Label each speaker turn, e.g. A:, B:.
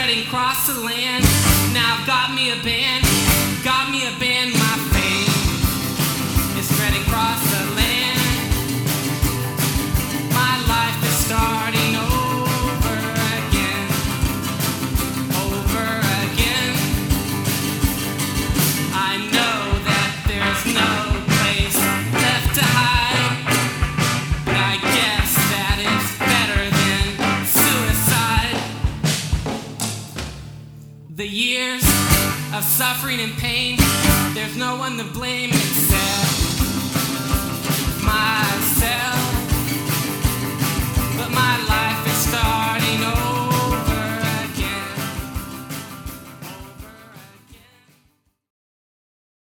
A: spreading across the land. Now I've got me a band, my fame is spreading across the land. My life is starting over again, over again. I know that there's no place left to hide, but I guess that it's better than suicide. The years of suffering and pain, there's no one to blame. It's